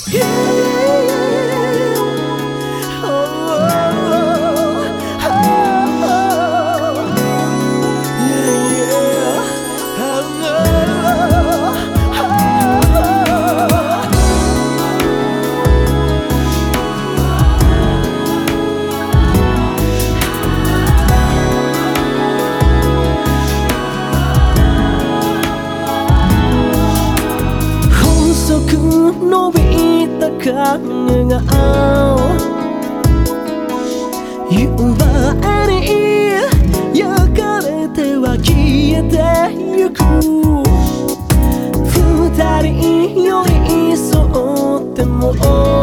伸びた影が夕張に焼かれては消えてゆく。二人寄り添っても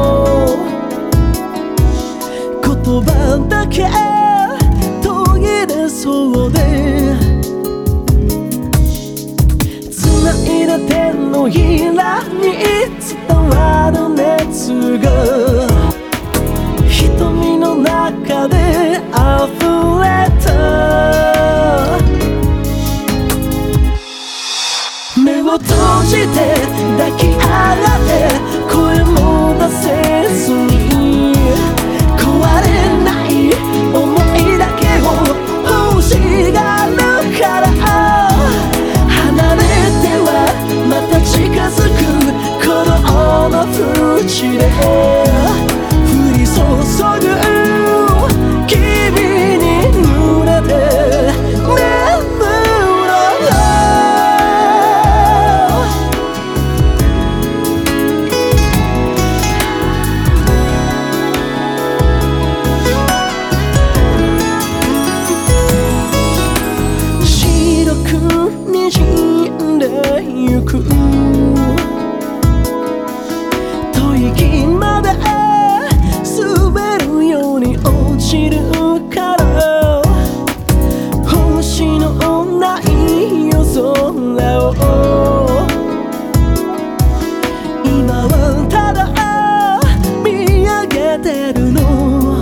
言葉だけ途切れそうで、繋いだ手のひらに伝わる熱が瞳の中で溢れた。目を閉じて抱き合って声も出せずに、壊れない想いだけを欲しがるから、離れてはまた近づく鼓動の淵で降り注ぐ君に濡れて眠ろう。白く滲んでゆく吐息まで滑るように落ちるから、星のない夜空を今はただ見上げてるの。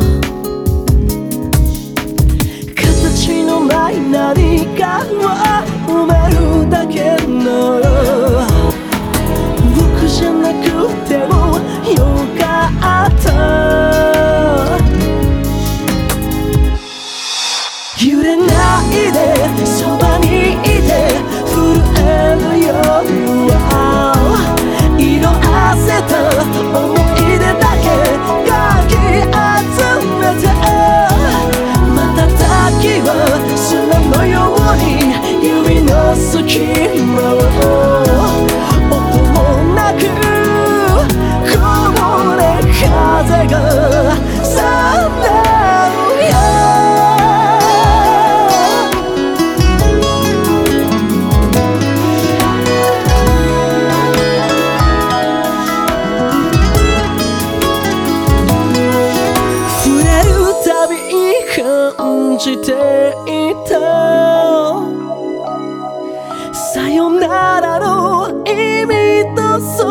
形のない何かを埋めるだけの僕じゃなくてもよかった。揺れないでそばにいて震える夜は色あせた思い出だけかき集めて、瞬きは砂のように指の隙間を音もなくこぼれ風が去ってるよ。触れるたび感じていたさよならの意味と